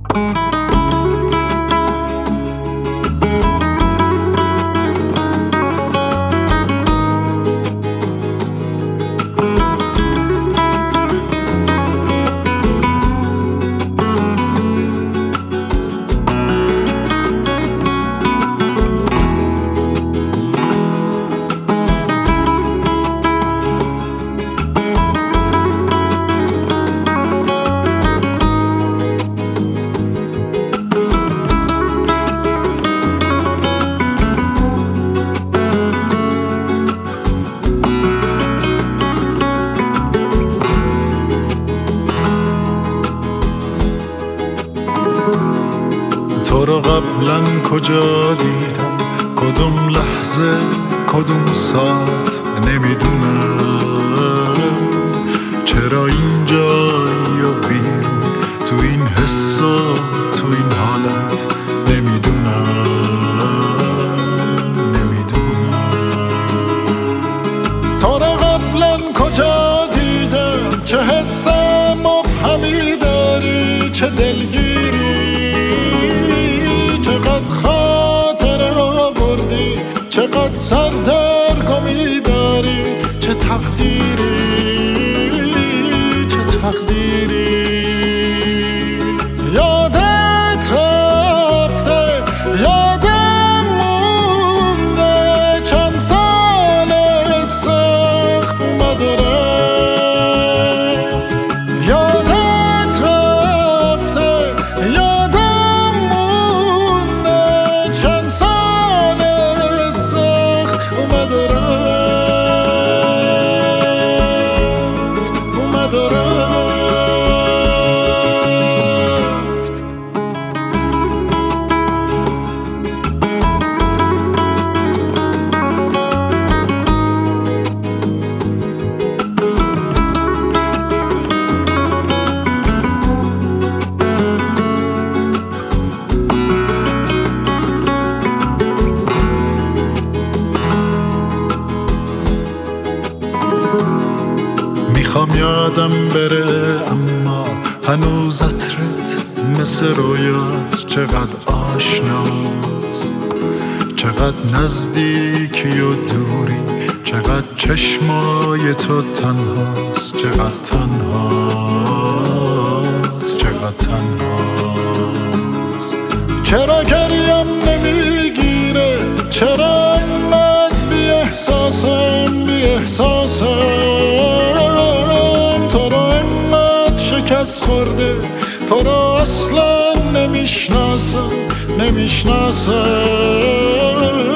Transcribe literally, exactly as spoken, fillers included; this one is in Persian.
تو رو قبلا کجا دیدم، کدوم لحظه کدوم ساعت نمیدونم، چرا اینجایی و بیرون تو این حس و تو این حالت نمیدونم نمیدونم. تو رو قبلا کجا دیدم، چه حس مبهمی داری، چه دلگیری، چقدر خاطره آوردی، چقدر سردرگمی داری، چه تقدیری چه تقدیری. یادت رفته یادم مونده، چند سال سخت اومد و رفت. یادت رفته یادم مونده، چند سال سخت اومد و رفت اومد و رفت. میخوام یادم بره اما هنوز عطرت مثل رویاست، چقدر آشناست، چقدر نزدیکی و دوری، چقدر چشمای تو تنهاست، چقدر تنهاست چقدر تنهاست. چرا گریم نمیگیره، چرا انقدر بی احساسم بی احساسم. تو رو انقدر شکست خورده، تو رو اصلا نمیشناسم نمیشناسم.